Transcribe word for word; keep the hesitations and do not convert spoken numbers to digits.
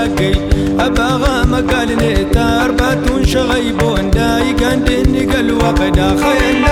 داقي أباغا مقال نتار باتون شغيبون داي قندني قل وقدا خيال